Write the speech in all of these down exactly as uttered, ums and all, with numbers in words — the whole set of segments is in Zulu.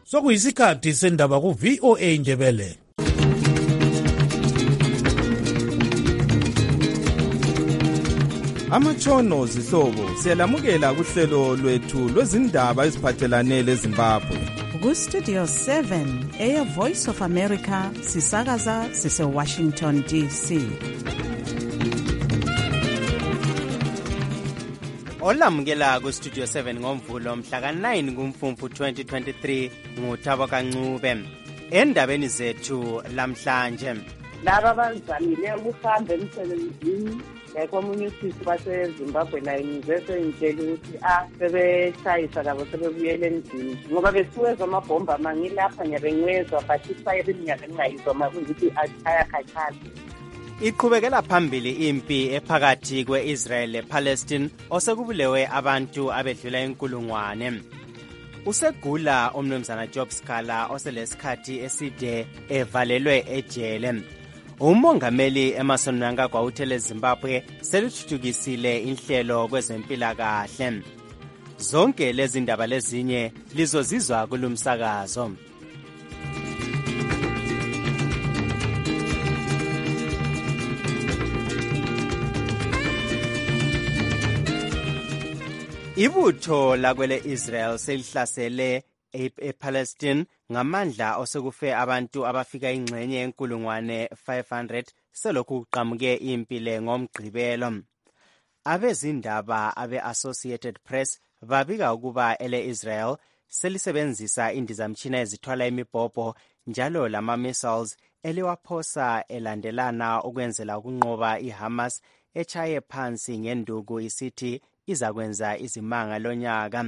sokuyisikhathi sendaba ku-V O A Ndebele. Amatshono zihlobo siyalamukela kuhlelo lwethu lwezindaba eziphathelane leZimbabwe. Ku-Studio seven, Air Voice of America, sisakaza sise-Washington D C. Olamukela ku-Studio seven ngomvulo mhla ka-nine kuMfumfu twenty twenty-three nguThabo Kancube. Endabeni zethu lamhlanje, laba bazamile ukuhamba emsebenzini komunye usisi baseZimbabwe la ngizese ngitshela ukuthi ah sebeshayisa labo sebebuyela endlini ngoba besuwezwa amabhomba mangilapha ngiyabenwezwa but isayiri ngiyabe ngingayizwa makuthi ashaya khathala. Iqhubekela phambili impi ephakathi kwe-Israel le-Palestine osekubulewe abantu abedlula inkulungwane. Usegula umnumzana Job Scala oselesikhathi eside evalelwe ejele. Umongameli Emmerson Mnangagwa uthele Zimbabwe selithuthukisile inhlelo kwezempilakahle. Zonke lezi ndaba lezinye lizozizwa kulumsakazo. Ibutho lakwele Israel selihlasele ePalestine ngamandla osekufe abantu abafika ingxenye yenkulungwane five hundred selokhu kuqhamuke impile ngomgqibelo. Abezindaba abe-Associated Press babika ukuba ele-Israel selisebenzisa indizamtshina ezithwala imibhobho njalo lama-missiles eliwaphosa elandelana ukwenzela ukunqoba iHamas echaye phansi ngenduku isithi izakwenza izimanga lonyaka.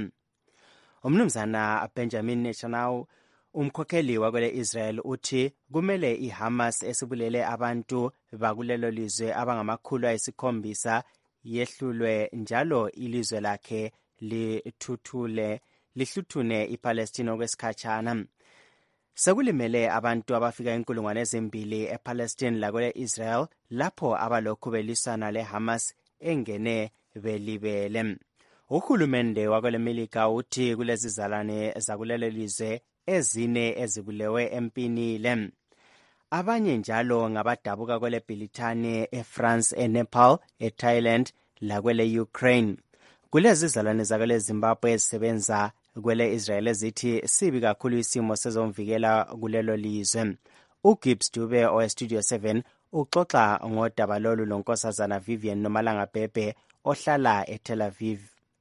Umnumzana Benjamin Netanyahu, umkhokheli wakwele Israel, uthi kumele iHamas esibulele abantu bakulelo lizwe abangamakhulu ayisikhombisa yehlulwe njalo ilizwe lakhe lithuthule lihluthune iPalestine okwesikhatshana. Sekulimele abantu abafika inkulungwane ezimbili ePalestine lakwele Israel lapho abalokhu belisana leHamas engene belibele. Uhulumende wakwele Melika uthi kulezi zalane zakulelo lizwe ezine ezibulewe empini le. Abanye njalo ngabadabuka kwele Britane, eFrance, eNepal, eThailand lakwele Ukraine. Kulezi zalane zakwele Zimbabwe ezisebenza kwele Israel ezithi sibi kakhulu isimo sezomvikela kulelo lizwe. uGibbs Dube oweStudio seven uxoxa ngodaba lolu lonkosazana Vivian Nomalanga Bhebhe ohlala eTel Aviv.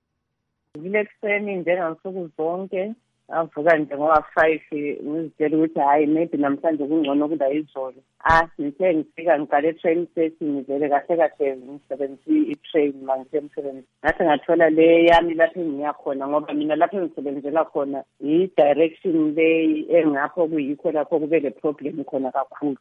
Ngilekuseni njengansuku zonke avuka nje ngoba five ngizitshela ukuthi hayi maybe namhlanje kungcono kuda izolo. Ah ngithe ngifika ngiqale e-train station ngivele kahle kahle ngisebenzisa i-train manje emsebenzini. Ngathi ngathola le yami lapho engiyakhona ngoba mina lapho engisebenzela khona i-direction le engapho kuyikho lapho kube le problem khona kakhulu.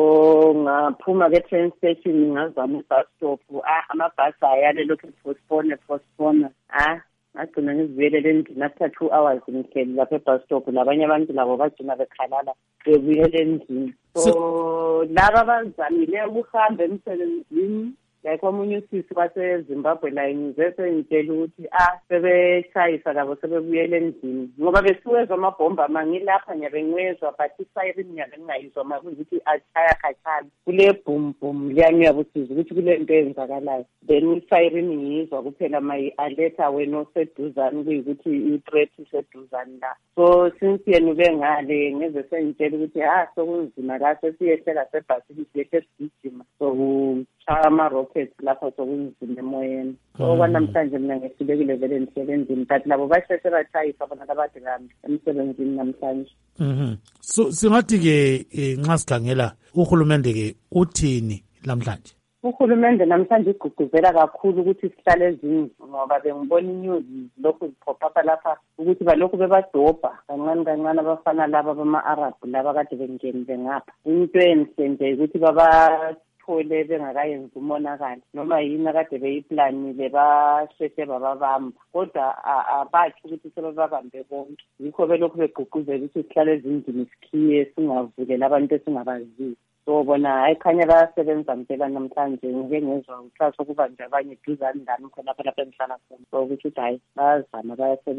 So ngaphuma ke-train station ngazama i-bus stop. Ah amabhasi ayale lokhu postpone postpone. Ah agcina ngizibuyelele endlini after two hours ngihleli lapha ebus stop labanye abantu labo bagcina bekhalala bebuyele endlini. So laba bazamile ukuhamba emsebenzini komunye usisi baseZimbabwe la ngizese ngitshela ukuthi ah sebeshayisa labo sebebuyele endlini ngoba besuwezwa amabhomba mangilapha ngiyabenwezwa but isayiri ngiyabe ngingayizwa makuthi ashaya khathala kule boom boom liyanywa busizi ukuthi kule nto eyenzakalayo then isayiri ngiyizwa kuphela mayi-alerta wena oseduzane kuyikuthi i-threat iseduzane la. So since yena ube ngale ngeze sengitshela ukuthi ah sokunzima la sesiyehlela sebhasini siyehle sigijima so ama-rockets lapho sokunzima emoyeni. So kwanamhlanje mina ngehlulekile vele emsebenzini but labo basheshe batshayisa bona abade kami emsebenzini namhlanje. Mhm. So singathi-ke nxa sikhangela uhulumende-ke uthini namhlanje? Uhulumende namhlanje igqugquzela kakhulu ukuthi sihlale ezindlini ngoba bengibona inews lokhu ziphopha lapha ukuthi balokhu bebadobha kancane kancane abafana laba bama-Arab laba kade bengenile ngapha. Into enhle nje ukuthi baba thole bengakayenzi umonakalo noma yini akade beyiplanile basheshe bababamba kodwa abathi ukuthi sebabambe bonke. Yikho belokhu begqugquzela ukuthi sihlale ezindlini sikhiye singavukeli abantu esingabaziyo. So bona hayi khanya bayasebenza mpela namhlanje ngike ngezwa uhlaso kuba nje abanye duzane lami khona lapha lapha engihlala khona. So ukuthi hayi bayazama bayasebenza.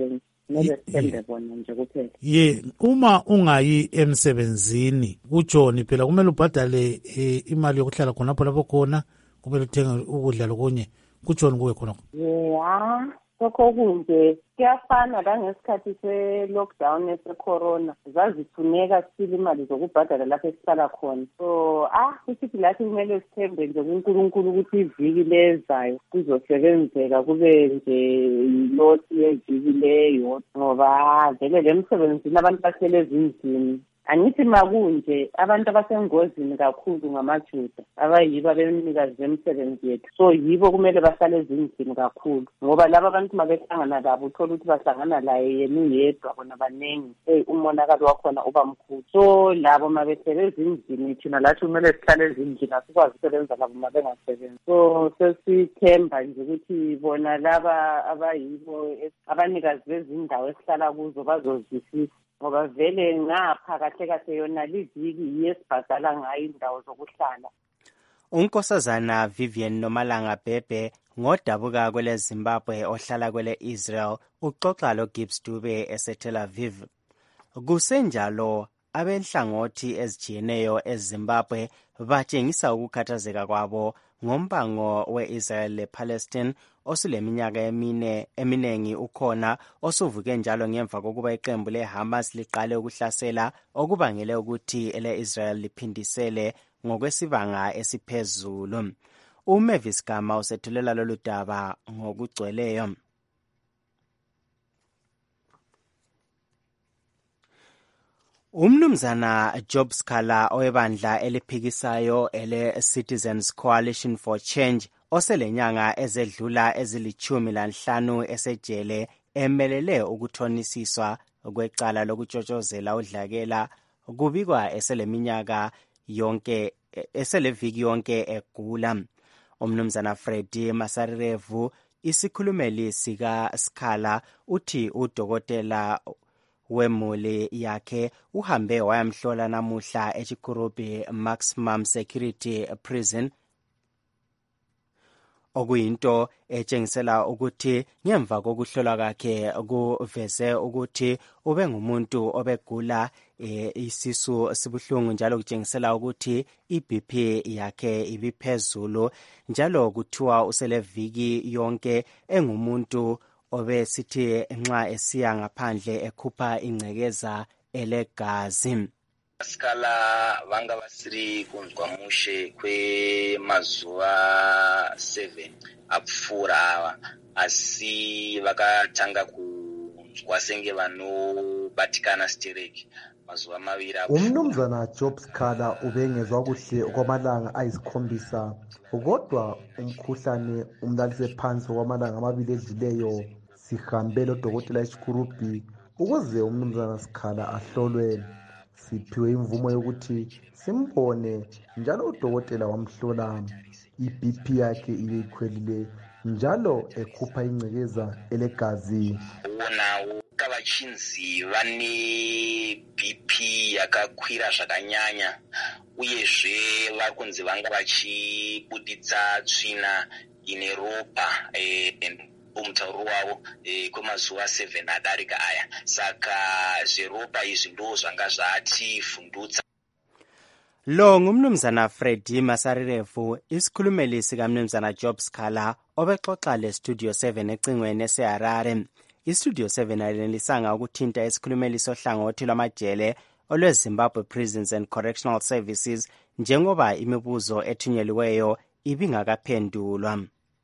kumele sithembe bona nje kuphela. Ye, uma ungayi emsebenzini kutshoni phela kumele ubhadale e, imali yokuhlala khonapho lapho khona, kumele uthenge ukudla lokunye, kutshoni kuwe khonapho? Yeah. Lokho kunje kuyafana la ngesikhathi se-lockdown ese-corona zazifuneka sile imali zokubhadala lapho esihlala khona. So ah kusithi lathi kumele sithembe nje kuNkulunkulu ukuthi iviki lezayo kuzosebenzeka kube nje yiloti yeviki leyo, ngoba vele le msebenzini abantu bahlele ezindlini. Angithi makunje abantu abasengozini kakhulu ngamaJuda abayibo abemnikazi bemsebenzi yethu, so yibo kumele bahlale ezindlini kakhulu, ngoba laba abantu mabehlangana labo uthola ukuthi bahlangana laye yena uyedwa bona baningi, hey umonakalo wakhona uba mkhulu. So labo mabehlele ezindlini thina lathi kumele sihlale ezindlini asikwazi ukusebenza labo mabengasebenzi. So sesithemba nje ukuthi bona laba abayibo abanikazi bezindawo esihlala kuzo bazozwisisa, ngoba vele ngapha kahle kahle yona liviki yesibhadala ngayo indawo zokuhlala. uNkosazana Vivian Nomalanga Bhebhe ngodabuka kwele Zimbabwe ohlala kwele Israel uxoxa lo Gibbs Dube eseTel Aviv. Kusenjalo abenhlangothi ezijiyeneyo eZimbabwe batshengisa ukukhathazeka kwabo ngombango we-Israel le-Palestine osuleminyaka emine eminengi ukhona osuvuke njalo ngemva kokuba iqembu le-Hamas liqale ukuhlasela okubangele ukuthi ele-Israel liphindisele ngokwesibanga esiphezulu. uMavis Gama usethulela lolu daba ngokugcweleyo. Umnumzana Job Scala owebandla eliphikisayo ele Citizens Coalition for Change oselenyanga ezedlula ezilichumi lanhlanu esejele emelele ukuthonisiswa kwecala lokutshotshozela udlakela kubikwa eseleminyaka yonke eseleviki yonke egula. Umnumzana Freddy Masarirevu isikhulumeli sika Scala uthi udokotela wemuli yakhe uhambe wayamhlola namuhla eChikurubi Maximum Security Prison, okuyinto etshengisela ukuthi ngemva kokuhlolwa kwakhe kuveze ukuthi ube ngumuntu obegula e, isisu sibuhlungu njalo kutshengisela ukuthi iB P yakhe ibiphezulu njalo kuthiwa useleviki yonke engumuntu obesithi nxa esiya ngaphandle ekhupha ingcekeza elegazi. Scala vanga vasiri kunzwa mushe kwemazuva seven apfuura ava, asi vakatanga kunzwa senge vanobatikana stereki mazuva maviri. Umnumzana Job Scala ubengezwa kuhle okwamalanga ayisikhombisa, kodwa umkhuhlane umlalise phansi okwamalanga amabili edlileyo. Sihambe lodokotela eChikurubi ukuze umnumzana Scala ahlolwe. Siphiwe imvumo yokuthi simbone njalo udokotela wamhlola iB P yakhe iyikhwelile njalo ekhupha ingcekeza elegazi. Wona ukavachinzi vane B P yakakwira zvakanyanya uyezve vari kunzi vanga vachibuditsa tsvina ine ropa eh, umutauro wavo e, kwemazuva seven adarika aya, saka zveropa izvi ndo zvanga zvatifundutsa. Lo ngumnumzana Freddy Masarirevu isikhulumeli sikamnumzana Job Scala obexoxa leStudio seven ecingweni eseHarare. iStudio seven ayinelisanga ukuthinta isikhulumeli sohlangothi lwamajele olweZimbabwe Prisons and Correctional Services njengoba imibuzo ethunyeliweyo ibingakaphendulwa.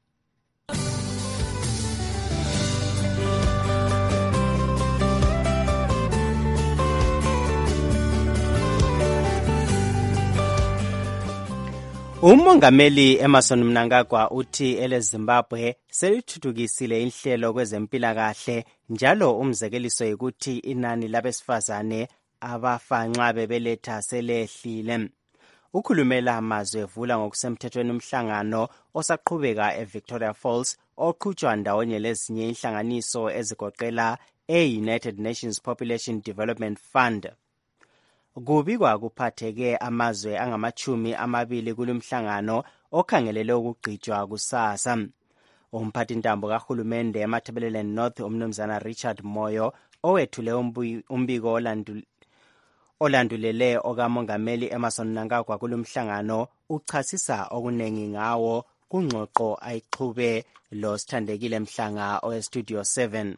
Umongameli Emmerson Mnangagwa uthi ele Zimbabwe selithuthukisile inhlelo kwezempilakahle njalo umzekeliso ukuthi inani labesifazane abafa nxa bebeletha selehlile. Ukhulumela amazwi evula ngokusemthethweni umhlangano osaqhubeka eVictoria Falls oqhutshwa ndawonye lezinye inhlanganiso ezigoqela e-United Nations Population Development Fund. Kubikwa kuphatheke amazwe angamachumi amabili kulumhlangano okhangelele ukugqitshwa kusasa. umphathi ntambo kahulumende eMatabeleland North umnumzana Richard Moyo owethule umbiko olandul olandulele okamongameli Emmerson Mnangagwa kulomhlangano uchasisa okunengi ngawo kungxoxo ayiqhube lo Sithandekile Mhlanga owe Studio seven.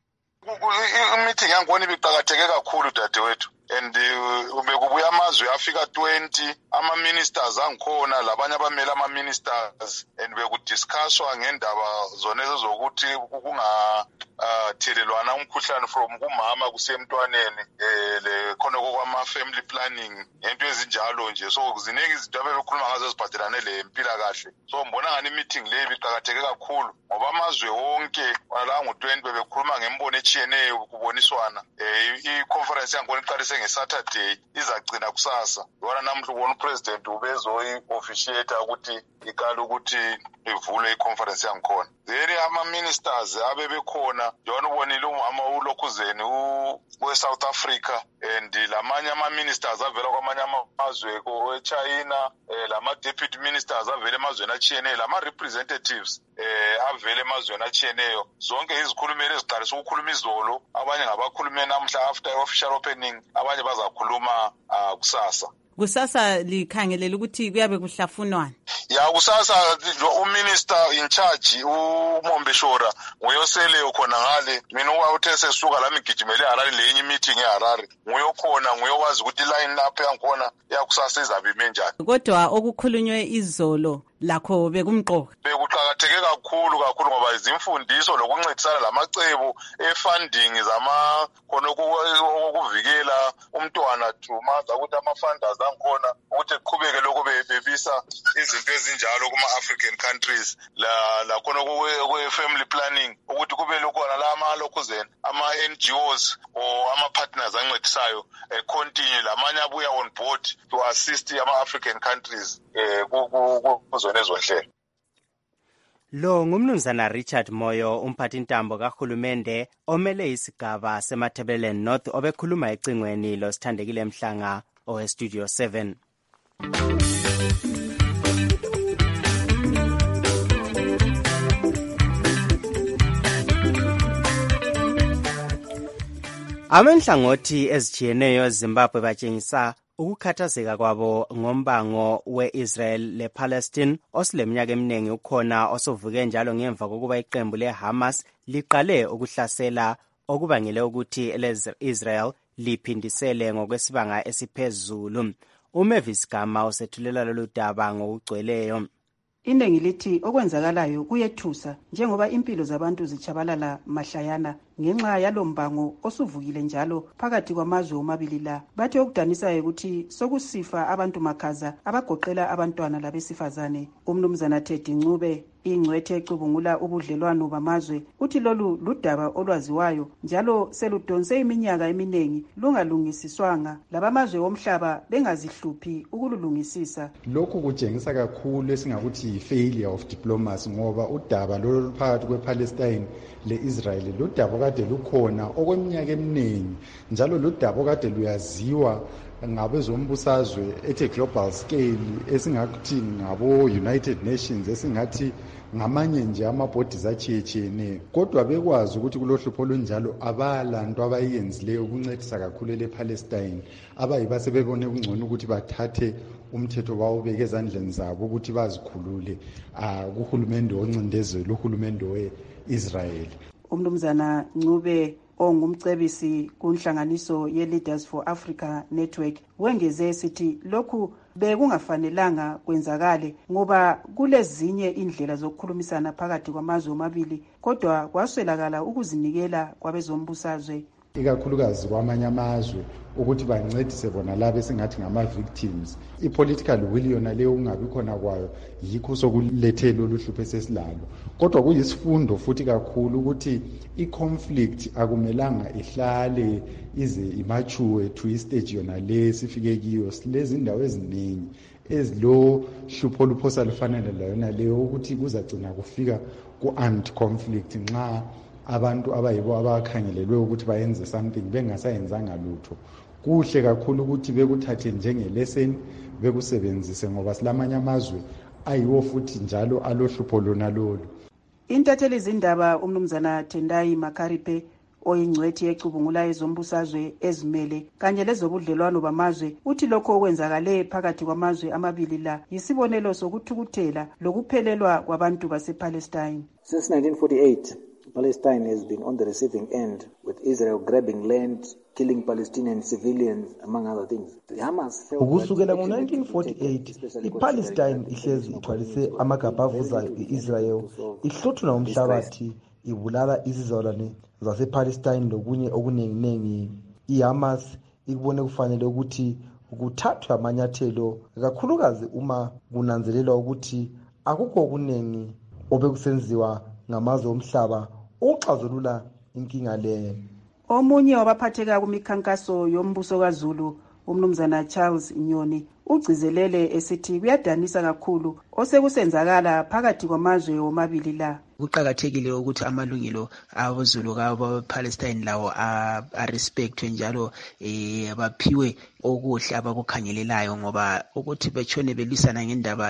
Meeting yangona ibiqhakatheke kakhulu dadewethu and ubekubuya amazwe afika twenty ama ministers angikhona labanye abamela ama ministers and bekudiscusswa ngendaba zonezo zokuthi kunga thelelwana umkhuhlane from kumama kusemntwaneni eh le khona kwama family planning into ezinjalo nje so ziningi izinto abebekhuluma ngazo eziphathelane le impila kahle so mbona ngani meeting le ibiqhakatheke kakhulu ngoba amazwe wonke wala ngo twenty bebekhuluma ngembono echiyeneyo kuboniswana eh I conference yangona iqalise ngeSaturday izagcina kusasa yona namhla ubona upresident ubezo officiate ukuthi ikala ukuthi ivule iconference yangikhona then ama ministers abebekhona yona ubonile umama uLokhuzeni we South Africa and lamanye ama ministers avela kwamanye amazwe ko China lama deputy ministers avela emazweni achiyeneyo lama representatives eh avela emazweni achiyeneyo zonke izikhulumeli eziqalisa ukukhuluma izolo abanye ngabakhulumeni namhla after official opening abanye bazakhuluma kusasa. Kusasa likhangelela ukuthi kuyabe kuhlafunwana. Ya kusasa uminister in charge uMombeshora nguyosele khona ngale mina uwawuthe sesuka lami gijimele eHarare lenye meeting eHarare nguyokhona nguyowazi ukuthi line up yangikhona yakusasa izabe imenjani. Kodwa okukhulunywe izolo lakho bekumqoka bekuqhakatheke kakhulu kakhulu ngoba izimfundiso lokuncedisana lamacebo efunding zama khona ukuvikela umntwana thumaza ukuthi ama funders angikhona ukuthi eqhubeke lokho bebisa izinto ezinjalo kuma African countries la la khona kwe family planning ukuthi kube lokho la ama Lokhuzeni ama N G Os or ama partners ancedisayo eh, continue lamanye abuya on board to assist ama African countries eh kuzona ezonhlelo. Lo ngumnumzana Richard Moyo umphathi ntambo kahulumende omele isigaba seMatabeleland North obekhuluma ecingweni lo Sithandekile Mhlanga owe Studio seven. Amenhlangothi ezijiyeneyo eZimbabwe batshengisa ukukhathazeka kwabo ngombango we-Israel le-Palestine osileminyaka eminingi ukhona osovuke njalo ngemva kokuba iqembu le-Hamas liqale ukuhlasela okubangele ukuthi ele-Israel liphindisele ngokwesibanga esiphezulu. uMavis Gama usethulela lolu daba ngokugcweleyo. Iningi lithi okwenzakalayo kuyethusa njengoba impilo zabantu zichabalala mahlayana ngenxa yalombango osuvukile njalo phakathi kwamazwe omabili la. Bathi okudanisayo ukuthi sokusifa abantu makhaza abagoqela abantwana labesifazane. Umnumzana Teddy Ncube ingcwethe ecubungula ubudlelwano bamazwe uthi lolu ludaba olwaziwayo njalo seludonse iminyaka eminengi lungalungisiswanga labamazwe omhlaba bengazihluphi ukululungisisa. Lokhu kutshengisa kakhulu esingakuthi failure of diplomacy ngoba udaba lolu phakathi kwePalestine leIsrael ludaba kade lukhona okweminyaka eminingi njalo ludaba kade luyaziwa ngabezombusazwe ethe global scale esingakuthi ngabo United Nations esingathi ngamanye nje amabodies achiyechiyene kodwa bekwazi ukuthi kulohlupho olunjalo abalanto abayenzileyo ukuncedisa kakhulu lePalestine abayiba sebebone kungcono ukuthi bathathe umthetho bawubeke ezandleni zabo ukuthi bazikhulule kuhulumende oncindezelo uhulumende weIsrael. Umnumzana Ncube ongumcebisi kunhlanganiso ye-Leaders for Africa Network wengeze sithi lokhu bekungafanelanga kwenzakale ngoba kulezinye indlela zokukhulumisana phakathi kwamazwe omabili kodwa kwaswelakala ukuzinikela kwabezombusazwe ikakhulukazi kwamanye amazwe ukuthi bancedise bona labo esingathi ngama-victims. I-political will yona leyo ungabi khona kwayo yikho sokulethela oluhlupho esesilalo kodwa kuyisifundo futhi kakhulu ukuthi i-conflict akumelanga ihlale ize imature to istage yona le sifike kiyo silezi indawo eziningi ezilo hlupho oluphosa lufanele layona leyo ukuthi kuzagcina kufika ku-armed conflict nxa abantu abayibo abakhangelelwe ukuthi bayenze something bengasayenzanga lutho. Kuhle kakhulu ukuthi bekuthathe njengelesson bekusebenzise ngoba silamanye amazwe ayiwo futhi njalo alohlupho lona lolu. intatheli zindaba umnumzana Tendai Makaripe oyingcwethi ecubungula ezombusazwe ezimele kanye lezobudlelwano bamazwe uthi lokho okwenzakale phakathi kwamazwe amabili la yisibonelo sokuthukuthela lokuphelelwa kwabantu basePalestine. Since nineteen forty-eight, Palestine has been on the receiving end, with Israel grabbing land, killing Palestinian civilians, among other things. The Hamas ukusukela ngo-nineteen forty-eight iPalestine ihlezi ithwalise amagabha avuzayo i-Israel ihluthuna umhlabathi ibulala izizalwane zasePalestine lokunye okuningi. iHamas ikubone kufanele ukuthi ukuthathwa amanyathelo kakhulukazi uma kunanzelelwa ukuthi akukho okuningi obekusenziwa ngamazwe omhlaba ukuxazulula inkinga le. Omunye wabaphatheka kumikhankaso yombuso kaZulu umnumzana Charles Nyoni ugcizelele esithi kuyadanisa kakhulu osekusenzakala phakathi kwamazwe omabili la. Kuqakathekile ukuthi amalungelo abazulu kaPalestine lawo arespectwe njalo eh baphiwe okuhle abakukhangelelayo ngoba ukuthi betshone belisana ngendaba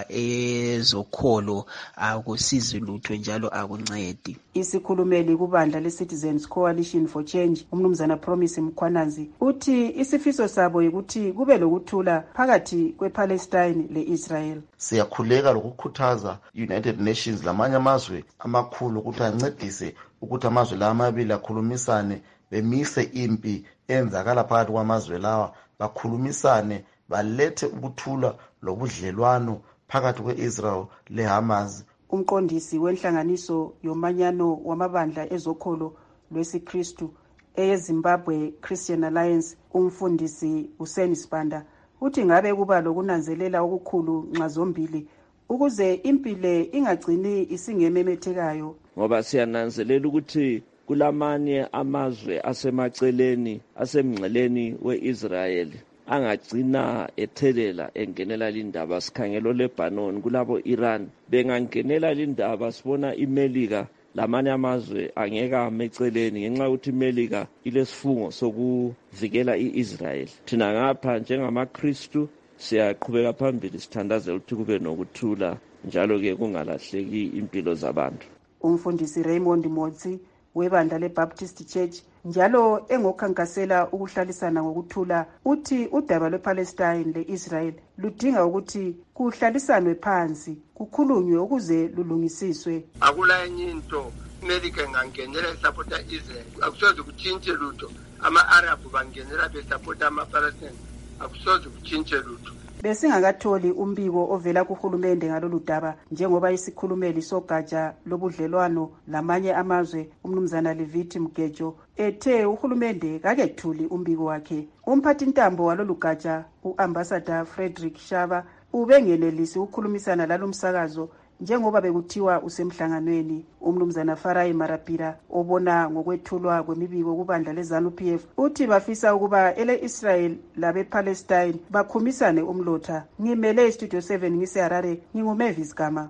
ezokholo akusizi lutho njalo akuncedi. Isikhulumeli kubandla leCitizens Coalition for Change umnumzana Promise Mkhwanazi uthi isifiso sabo ukuthi kube lokuthula phakathi kwePalestine leIsrael. Siyakhuleka lokukhuthaza United Nations lamanye amazwe amakhulu ukuthi ancedise ukuthi amazwe la amabili akhulumisane bemise impi enzakala phakathi kwamazwe lawa bakhulumisane balethe ukuthula lobudlelwano phakathi kweIsrael leHamas. Umqondisi wenhlanganiso yomanyano wamabandla ezokholo lwesiKristu eZimbabwe Christian Alliance umfundisi Hussein Sibanda uthi ngabe kuba lokunanzelela okukhulu nxa zombili ukuze impile ingagcini isingememethekayo, ngoba siyananzelela ukuthi kulamanye amazwe asemaceleni asemngceleni weIsrael angagcina ethelela engenela lindaba. Sikhangelo leBanon kulabo Iran bengangenela lindaba sibona iMelika lamanye amazwe angeka ameceleni ngenxa ukuthi iMelika ilesifungo sokuvikela iIsrael. Thina ngapha njengamaKristu siyaqhubeka phambili sithandazela ukuthi kube nokuthula njalo ke kungalahleki impilo zabantu. Umfundisi Raymond Motsi webandla leBaptist Church njalo engokhankasela ukuhlalisana ngokuthula uthi udaba lwePalestine leIsrael ludinga ukuthi kuhlalisanwe phansi kukhulunywe ukuze lulungisiswe. Akula enye into America ingangenela isupporta Israel, akusoze kutshintshe lutho. Ama-Arab bangenela besupporta ama-Palestine, akusoze kutshintshe lutho. Besingakatholi umbiko ovela kuhulumende ngalolu daba njengoba isikhulumeli sogatsha lobudlelwano lamanye amazwe umnumzana Levithi Mgejo ethe uhulumende kakethuli umbiko wakhe. Umphathi ntambo walolu gatsha uAmbassador Frederick Shaba ubengenelisi ukukhulumisana lalomsakazo njengoba bekuthiwa usemhlanganweni. Umnumzana Farai Marapira obona ngokwethulwa kwemibiko kubandla leZANU-P F uthi bafisa ukuba ele Israel labe Palestine bakhumisane umlotha. Ngimele Studio seven ngise Harare, nginguMavis Gama.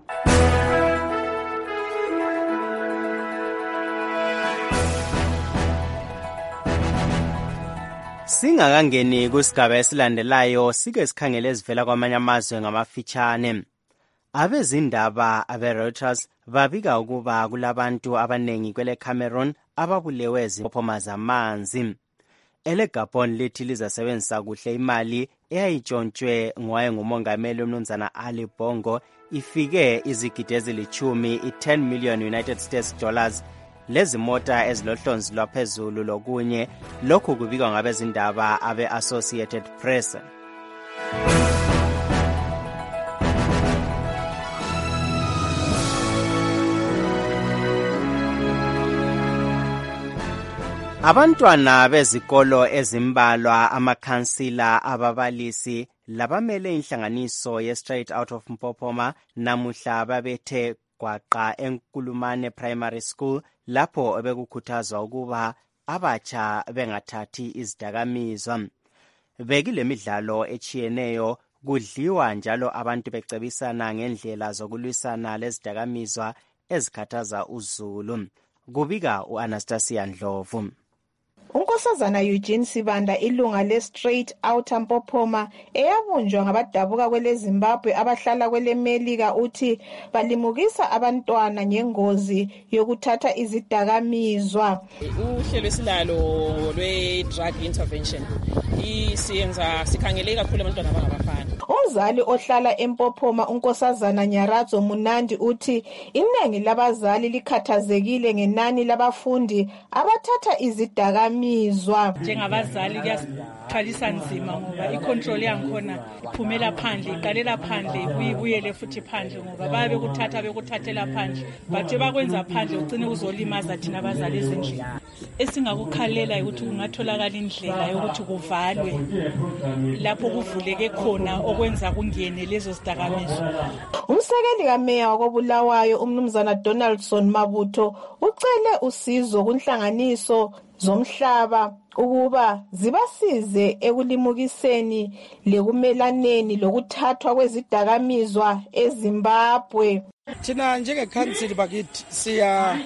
Singakangeni kusigaba esilandelayo sike sikhangele ezivela kwamanye amazwe ngamafitshane. Abezindaba abe-Reuters babika ukuba kulabantu abanengi kwele Cameroon ababulewe zimpopoma zamanzi. Ele Gabon lithi lizasebenzisa kuhle imali eyayitshontshwe ngowayengumongameli umnumzana Ali Bongo ifike izigidi ezilichumi i-ten million United States dollars lezi mota ezilohlonzi lwaphezulu lokunye. Lokhu kubikwa ngabezindaba abe-Associated Press. Abantwana bezikolo ezimbalwa, amakhansila, ababalisi labamele inhlanganiso ye Straight Out of Mpopoma namuhla babethe gwaqa eNkulumane Primary School lapho bekukhuthazwa ukuba abatsha bengathathi izidakamizwa. Bekile midlalo echiyeneyo kudliwa njalo abantu becebisana ngendlela zokulwisana lezidakamizwa ezikhathaza uZulu. Kubika uAnastasia Ndlovu. unkosazana Eugene Sibanda ilunga le-Straight Outta Mpophoma eyabunjwa ngabadabuka kwele Zimbabwe abahlala kwele Melika uthi balimukisa abantwana ngengozi yokuthatha izidakamizwa. Uhlelo esilalo lwe-drug intervention isiyenza sikhangele kakhulu abantwana abangabafana. Umzali ohlala eMpophoma unkosazana Nyarazo Munandi uthi iningi labazali likhathazekile ngenani labafundi abathatha izidakamizwa. Njengabazali kuyasithwalisa nzima ngoba icontrol yangikhona iphumela phandle iqalela phandle kuyibuyele futhi phandle ngoba babe kuthatha bekuthathela phandle bathe bakwenza phandle ugcine uzolimaza thina abazali ezindlini. Esingakukhalela ukuthi kungatholakala indlela yokuthi kuvalwe lapho kuvuleke khona okwenza kungene lezo zidakamizwa. Umsekeli kameya wakobulawayo umnumzana Donaldson Mabutho ucele usizo kunhlanganiso zomhlaba ukuba zibasize ekulimukiseni lekumelaneni lokuthathwa kwezidakamizwa eZimbabwe. Thina njengekhansili bakithi siya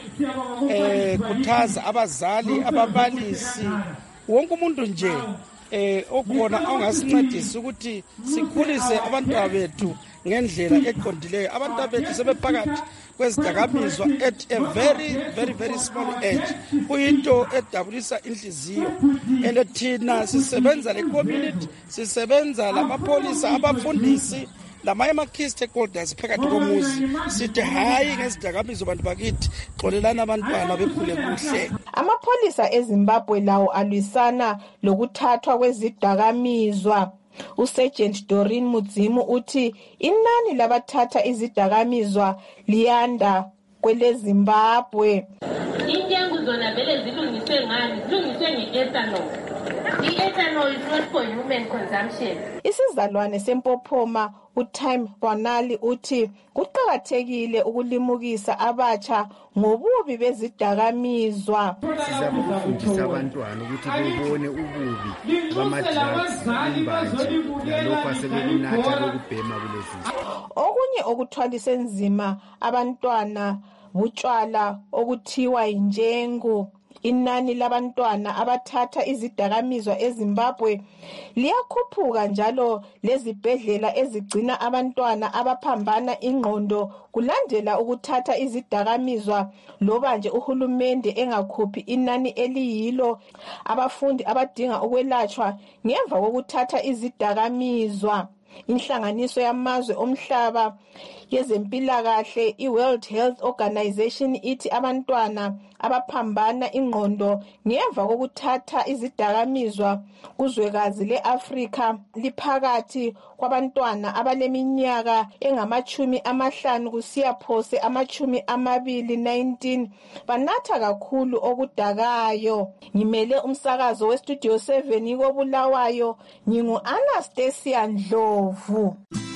eh khuthaza abazali ababalisi wonke umuntu nje eh okhona ongasincedisa ukuthi sikhulise abantwana bethu ngendlela eqondileyo. Abantwana bethu sebephakathi kwezidakamizwa at a very very very small age. Kuyinto edabulisa inhliziyo and thina sisebenza le community, sisebenza lamapolisa, abafundisi lamanye ama-key stakeholders phakathi komuzi sithi hayi ngezidakamizwa bantu bakithi xolelana abantwana bekhule kuhle. Amapholisa eZimbabwe lawo alwisana lokuthathwa kwezidakamizwa. uSergeant Doreen Mudzimu uthi inani labathatha izidakamizwa liyanda kwele Zimbabwe. Intengo zona vele zilungiswe ngani? Zilungiswe nge-ethanol. I-ethanol is not for human consumption. Isizalwane sempophoma uTime Bonali uthi kuqhakathekile ukulimukisa abatsha ngobubi bezidakamizwa. Sizabafundisa abantwana ukuthi bebone ububi bama-drugs imbanje nalokho asebekunatha lokubhema kulezi. Okunye okuthwalise nzima abantwana butshwala okuthiwa injengu. Inani labantwana abathatha izidakamizwa eZimbabwe liyakhuphuka njalo lezibhedlela ezigcina abantwana abaphambana ingqondo kulandela ukuthatha izidakamizwa loba nje uhulumende engakhuphi inani eliyilo abafundi abadinga ukwelatshwa ngemva kokuthatha izidakamizwa. Inhlanganiso yamazwe omhlaba yezempilakahle iWorld Health Organization ithi abantwana abaphambana ingqondo ngemva kokuthatha izidakamizwa kuzwekazi leAfrika liphakathi kwabantwana abaleminyaka engamachumi amahlanu kusiya phose amachumi amabili nineteen banatha kakhulu okudakayo. Ngimele umsakazo westudio seven kobulawayo ngingu Anastasia Ndlovu.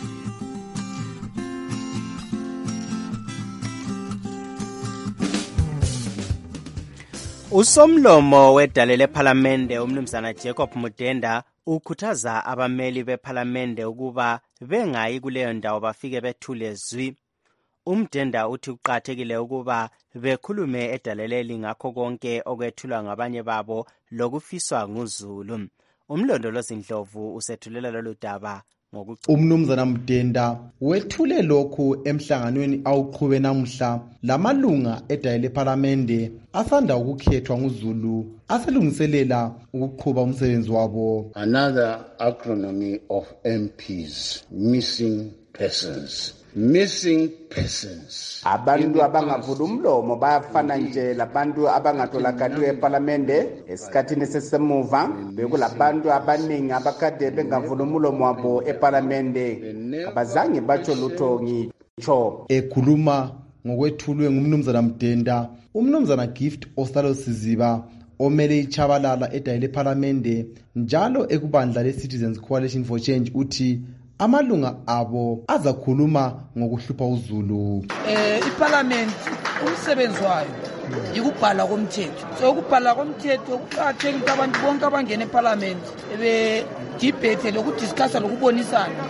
Usomlomo wedale lephalamende umnumzana Jacob Mudenda ukhuthaza abameli bephalamende ukuba bengayi kuleyo ndawo bafike bethule zwi. Umdenda uthi kuqathekile ukuba bekhulume edaleleli ngakho konke okwethulwa ngabanye babo lokufiswa nguzulu. Umlondolozi Ndlovu usethulela lolu daba. Umnumzana Mdenda wethule lokhu emhlanganweni awuqhube namuhla lamalunga edale lephalamende asanda ukukhethwa nguzulu aselungiselela ukuqhuba umsebenzi wabo. Another acronym of M Ps, missing persons. Missing persons. Abantu abangavula umlomo bayafana nje labantu abangatholakaliyo eParliamente esikhathini sesemuva bekulabantu abaningi abakade bengavula umlomo wabo eParliamente abazange batsho lutho ngitsho. Ekhuluma ngokwethulwe ngumnumzana Mdenda, umnumzana Gift Ostalo Siziba omele ichabalala edale leParliamente njalo ekubandla leCitizens Coalition for Change uthi amalunga abo azakhuluma ngokuhlupha uzulu. Eh iParliament umsebenzi wayo ikubhala komthetho. So ukubhala komthetho kuqhathekile ukuthi abantu bonke abangena eParliament ebe debate lokudiscussa lokubonisana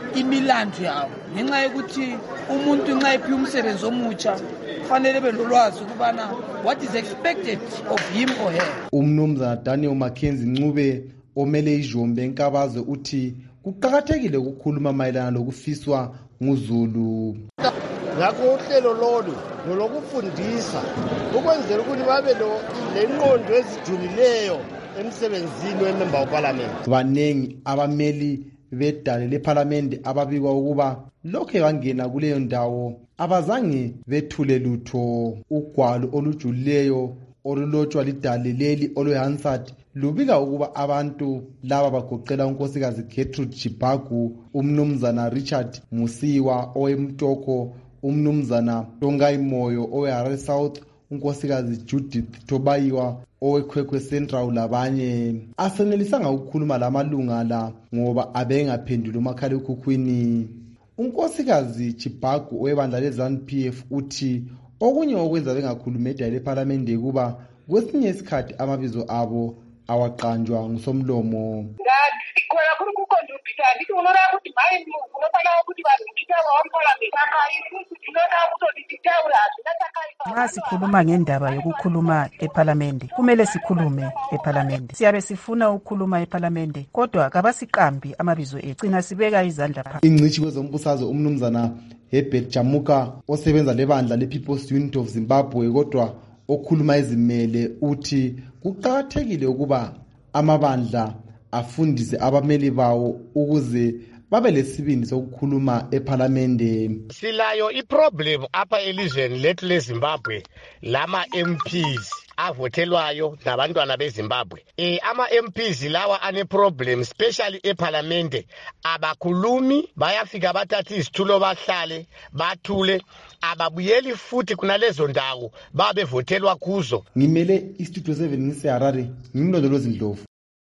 imilandu yawo ngenxa yokuthi umuntu nxa ephiwe umsebenzi omutsha kufanele belolwazi ukubana what is expected of him or her. Umnumzana Daniel Mackenzie Ncube omele ijombe enkabazwe uthi kuqakathekile ukukhuluma mayelana lokufiswa nguZulu. Ngakho uhlelo lolu nolokufundisa ukwenzela ukuthi babe lenqondo ezijulileyo emsebenzini wemember weparlament. Banengi abameli bedale leparlament ababikwa ukuba lokho bangena kuleyo ndawo abazange bethule lutho. Ugwalo olujulileyo olulotshwa lidale leli olweHansard lubika ukuba abantu laba bagoqela unkosikazi Gertrude Chibagu, umnumzana Richard Musiwa owemtoko, umnumzana Tongai Moyo oweHarare South, unkosikazi Judith Tobayiwa oweKwekwe Central labanye. Asenelisanga ukukhuluma lamalunga la ngoba abengaphendula umakhalekhukhwini. Unkosikazi Chibagu owebandla leZANU P F uthi okunye okwenza bengakhuluma edale leparlament kuba kwesinye isikhathi amabizo abo awaqanjwa ngusomlomo. Khona kuri kukontribute ndithi unona ukuthi hayi unofana ukuthi bazikitha wamparlament akayifuthi unona ukuthi dictator asinathakayifa. Nxa sikhuluma ngendaba yokukhuluma eParliament kumele sikhulume eParliament. Siyabe sifuna ukukhuluma eParliament kodwa kabasiqambi amabizo egcina sibeka izandla phansi. Ingcishi kwezombusazwe umnumzana Herbert Jamuka osebenza lebandla lePeople's Unity of Zimbabwe kodwa okhuluma izimele uthi kuqakathekile ukuba amabandla afundise abameli bawo ukuze babe lesibindi sokukhuluma eParlament. Silayo iproblem apha elizweni lethu leZimbabwe lama M Ps avothelwayo nabantwana beZimbabwe. Eh ama M Ps lawa ane problem especially eParlament abakhulumi bayafika bathatha izitulo bahlale bathule ababuyeli futhi kunalezo ndawo babevothelwa kuzo. Ngimele iStudio seven ngiseHarare ngimlondolozi Ndlovu.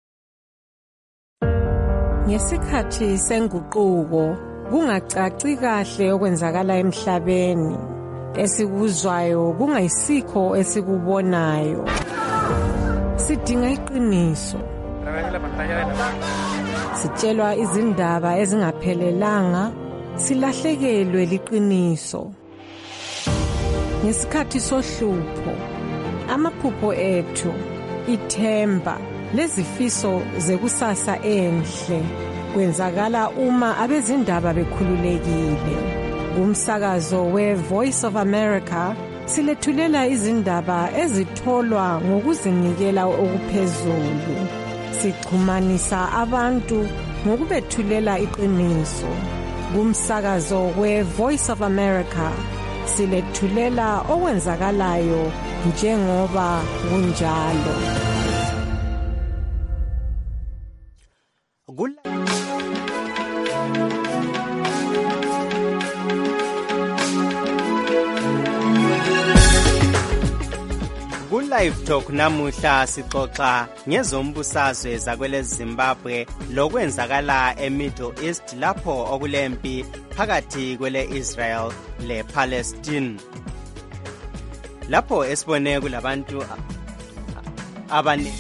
Ngesikhathi senguquko kungacaci kahle okwenzakala emhlabeni, esikuzwayo kungayisikho esikubonayo. Sidinga iqiniso. Sitshelwa izindaba ezingaphelelanga, silahlekelwe liqiniso. Ngesikhathi sohlupho, amaphupho ethu, ithemba lezifiso zekusasa enhle kwenzakala uma abezindaba bekhululekile. Kumsakazo we-Voice of America silethulela izindaba ezitholwa ngokuzinikela okuphezulu. Sixhumanisa abantu ngokubethulela iqiniso. Kumsakazo we-Voice of America silethulela okwenzakalayo njengoba kunjalo. Live Talk namuhla sixoxa ngezombusazwe zakwele Zimbabwe lokwenzakala eMiddle East lapho okulempi phakathi kwele Israel le Palestine. Lapho esibone kulabantu abane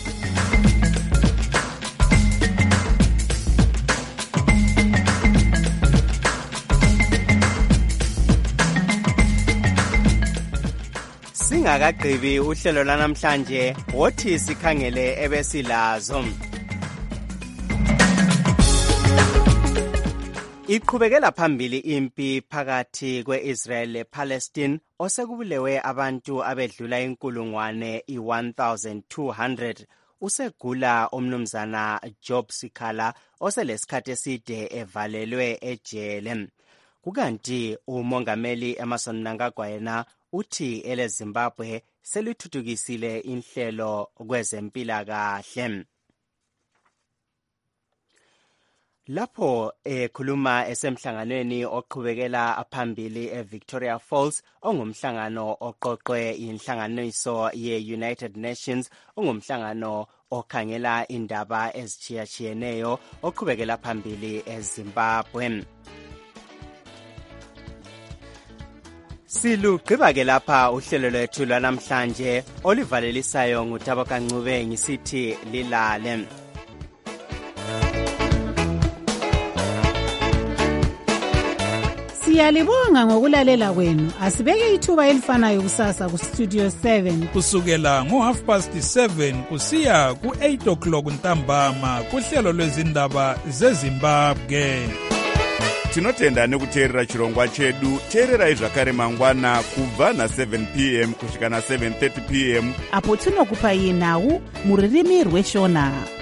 Singakagqibi uhlelo lanamhlanje wothi sikhangele ebesilazo. Iqhubekela phambili impi phakathi kweIsrael lePalestine osekubulewe abantu abedlula inkulungwane i one thousand two hundred. Usegula omnumzana Job Sikhala oselesikhathi eside evalelwe ejele. Kukanti umongameli Emmerson Mnangagwa yena uthi ele Zimbabwe selithuthukisile inhlelo kwezempilakahle. Lapho ekhuluma esemhlanganweni oqhubekela phambili eVictoria Falls ongumhlangano oqoqwe inhlanganiso ye-United Nations ongumhlangano okhangela indaba ezitshiyatshiyeneyo oqhubekela phambili eZimbabwe. Silugqiba ke lapha uhlelo lwethu lwanamhlanje olivalelisayo nguThabo Kancube ngisithi lilale. Siyalibonga ngokulalela kwenu. Asibeke ithuba elifanayo kusasa ku Studio seven. Kusukela ngo half past seven kusiya ku eight o'clock ntambama kuhlelo lwezindaba zeZimbabwe. Tinotenda nekuteerera chirongwa chedu. Teererai zvakare mangwana kubva na seven p m kusvika na seven thirty p m apo tinokupai nhau muririmi rweshona.